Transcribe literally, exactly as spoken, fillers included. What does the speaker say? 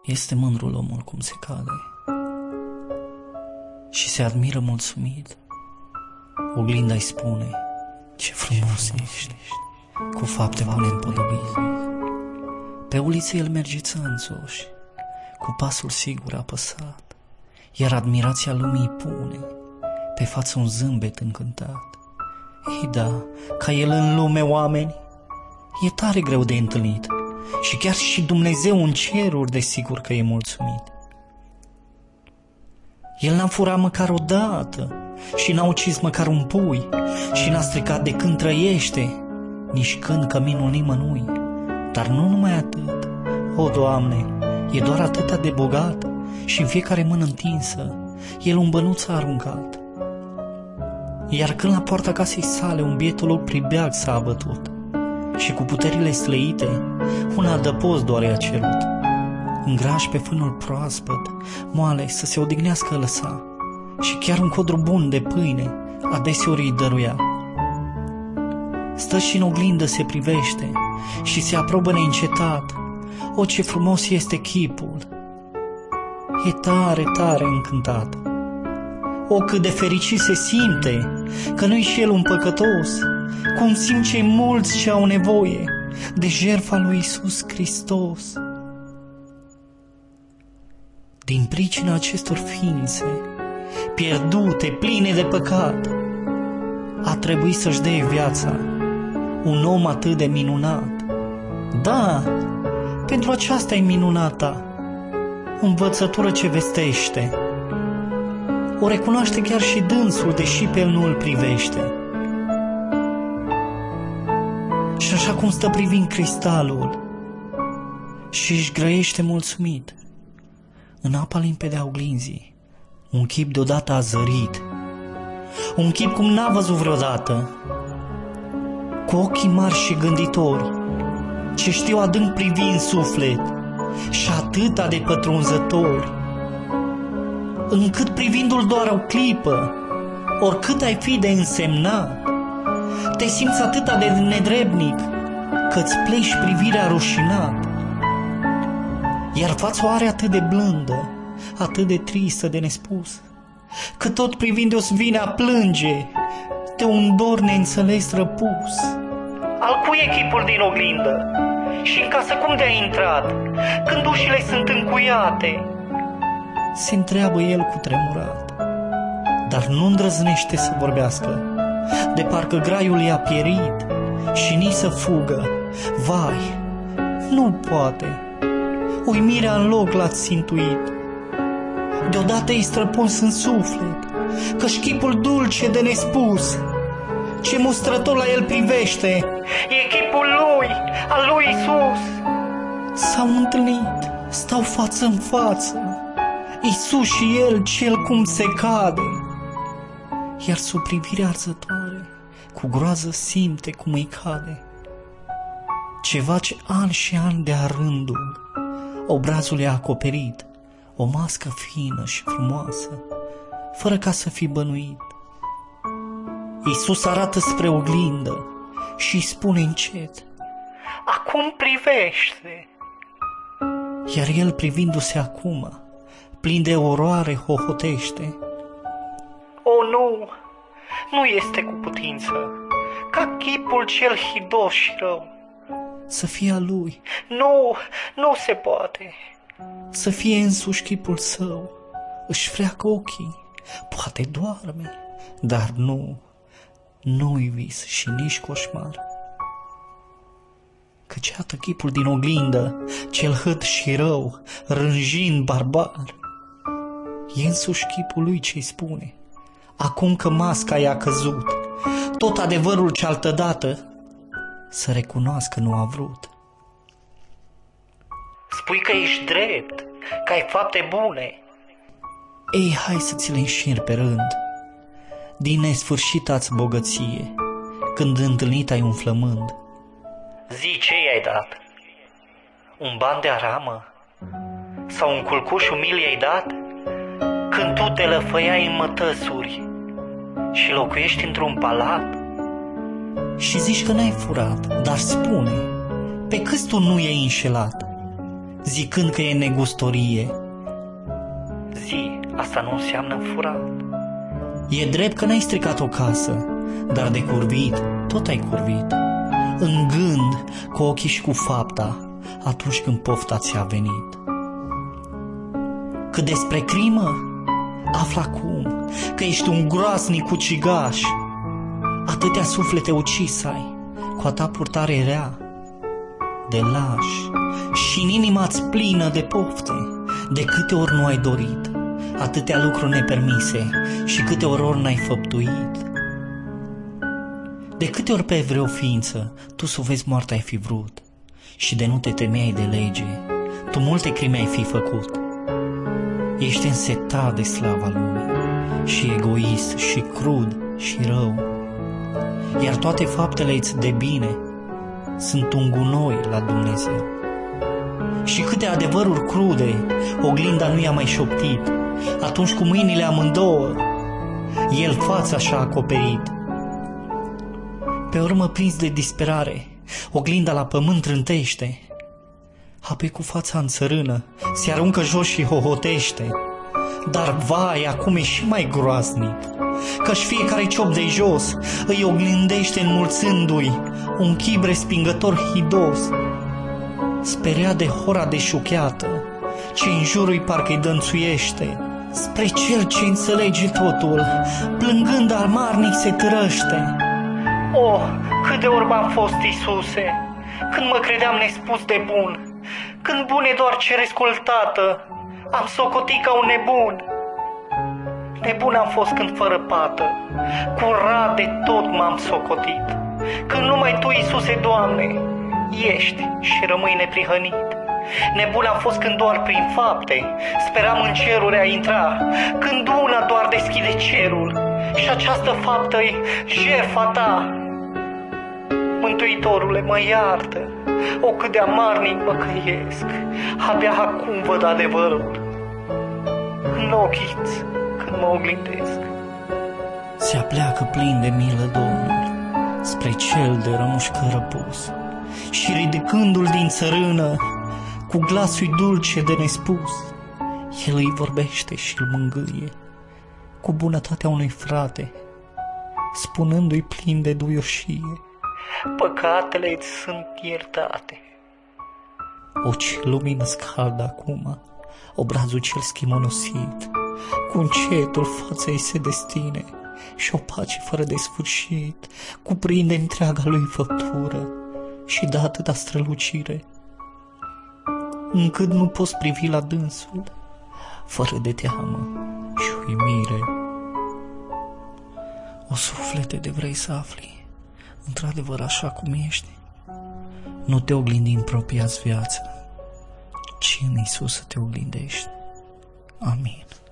Este mândrul omul cum se cade și se admiră mulțumit. Oglinda îi spune: ce frumos ești, cu fapte bune împodobit. Pe uliță el merge țânțoș, cu pasul sigur apăsat, iar admirația lumii pune pe față un zâmbet încântat. Ei da, ca el în lume, oameni, e tare greu de întâlnit, și chiar și Dumnezeu în ceruri desigur că e mulțumit. El n-a furat măcar o dată și n-a ucis măcar un pui și n-a stricat de când trăiește, nici când căminul nimănui. Dar nu numai atât, o, Doamne, e doar atâta de bogat și în fiecare mână întinsă el un bănuț a aruncat. Iar când la poarta casei sale un bietul loc pribeag s-a abătut și cu puterile slăite un adăpost doar i-a cerut, în graj pe fânul proaspăt moale să se odihnească lăsa și chiar un codru bun de pâine adeseori îi dăruia. Stă și în oglindă se privește și se aprobă neîncetat: o, ce frumos este chipul! E tare, tare încântat. O, cât de fericit se simte, că nu-i și el un păcătos, cum simt cei mulți ce au nevoie de jertfa lui Iisus Hristos. Din pricina acestor ființe pierdute, pline de păcat, a trebuit să-și dea viața un om atât de minunat. Da, pentru aceasta e minunata învățătură ce vestește. O recunoaște chiar și dânsul, deși pe el nu îl privește. Și așa cum stă privind cristalul și își grăiește mulțumit, în apa limpede a oglinzii, un chip deodată a zărit, un chip cum n-a văzut vreodată, cu ochii mari și gânditori, ce știu adânc privi în suflet și atâta de pătrunzători, încât privindu-l doar o clipă, oricât ai fi de însemnat, te simți atâta de nedrebnic că-ți pleci privirea rușinat. Iar fața o are atât de blândă, atât de tristă de nespus, că tot privind-o-ți vine a plânge de un dor neînțeles răpus. Al cui e chipul din oglindă? Și în casă cum de-a intrat, când ușile sunt încuiate? Se întreabă el cu tremurat, dar nu îndrăznește să vorbească, de parcă graiul i-a pierit și nici să fugă. Vai, nu poate, uimirea în loc l-a țintuit. Deodată îi străpuns în suflet, că-și chipul dulce de nespus, ce mustrător la el privește, e chipul lui, al lui Iisus. S-au întâlnit, stau față în față, Iisus și el cel cum se cade, iar sub privirea arzătoare cu groază simte cum îi cade ceva ce ani și ani de-a rândul obrazul i-a acoperit, o mască fină și frumoasă, fără ca să fi bănuit. Iisus arată spre oglindă și îi spune încet: acum privește. Iar el, privindu-se acum, plin de oroare, hohotește: o, nu, nu este cu putință ca chipul cel hidos și rău să fie al lui. Nu, nu se poate. Să fie însuși chipul său, își freacă ochii, poate doarme, dar nu, nu-i vis și nici coșmar. Căci iată chipul din oglindă, cel hât și rău, rânjind barbar, e însuși chipul lui ce-i spune, acum că masca i-a căzut, tot adevărul ce altădată să recunoască nu a vrut. Spui că ești drept, că ai fapte bune. Ei, hai să ți le înșir pe rând, din nesfârșita-ți bogăție, când întâlnit ai un flămând. Zi, ce i-ai dat? Un ban de aramă? Sau un culcuș umil i-ai dat? Când tu te lăfăiai în mătăsuri și locuiești într-un palat? Și zici că n-ai furat, dar spune, pe câți tu nu i-ai înșelat? zicând că e negustorie. Zi, asta nu înseamnă furat. E drept că n-ai stricat o casă, dar de curvit, tot ai curvit. În gând, cu ochii și cu fapta, atunci când pofta ți-a venit. Cât despre crimă, află acum că ești un groasnic ucigaș. Atâtea suflete ucis ai, cu a ta purtare rea, de lași, și în inima-ți plină de pofte. De câte ori nu ai dorit atâtea lucruri nepermise și câte ori ori n-ai făptuit. De câte ori pe vreo ființă tu să o vezi moartă ai fi vrut și de nu te temeai de lege, tu multe crime ai fi făcut. Ești însetat de slava lumii și egoist și crud și rău, iar toate faptele-ți de bine sunt un gunoi la Dumnezeu. Și câte adevăruri crude oglinda nu i-a mai șoptit, atunci cu mâinile amândouă el fața și-a acoperit. Pe urmă, prins de disperare, oglinda la pământ trântește, apoi cu fața în țărână se aruncă jos și hohotește. Dar vai, acum e și mai groaznic, că-și fiecare ciop de jos îi oglindește înmulțându-i un chip respingător hidos. Sperea de hora deșucheată, ce în jurul parcă-i dănțuiește, spre cel ce înțelege totul, plângând amarnic se târăște. Oh, cât de ori m-am fost, Iisuse, când mă credeam nespus de bun, când bune doar cerescul Tată, am socotit ca un nebun. Nebun am fost când fără pată, curat de tot m-am socotit, când numai Tu, Iisuse, Doamne, ești și rămâi neprihănit. Nebun am fost când doar prin fapte speram în ceruri a intra, când una doar deschide cerul și această faptă-i jertfa Ta. Mântuitorule, mă iartă, o cât de amarnic mă căiesc, abia acum văd adevărul în ochii când mă oglindesc. Se apleacă plin de milă Domnul spre cel de rămușcă răpus și ridicându-l din țărână cu glasul dulce de nespus, el îi vorbește și îl mângâie cu bunătatea unui frate, spunându-i plin de duioșie: păcatele-ți sunt iertate. O, ce lumină scaldă acum obrazul cel schimonosit, cu încetul fața ei se destine și o pace fără de sfârșit cuprinde întreaga lui făptură și dă atâta strălucire, încât nu poți privi la dânsul fără de teamă și uimire. O, suflete, de vrei să afli într-adevăr așa cum ești, nu te oglindi în propria-ți viață, ci în Iisus să te oglindești. Amin.